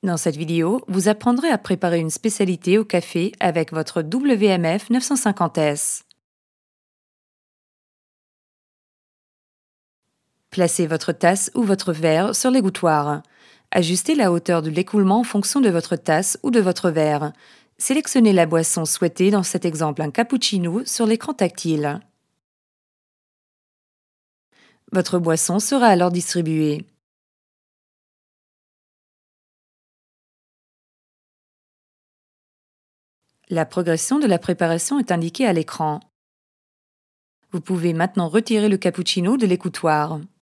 Dans cette vidéo, vous apprendrez à préparer une spécialité au café avec votre WMF 950S. Placez votre tasse ou votre verre sur l'égouttoir. Ajustez la hauteur de l'écoulement en fonction de votre tasse ou de votre verre. Sélectionnez la boisson souhaitée, dans cet exemple un cappuccino, sur l'écran tactile. Votre boisson sera alors distribuée. La progression de la préparation est indiquée à l'écran. Vous pouvez maintenant retirer le cappuccino de l'égouttoir.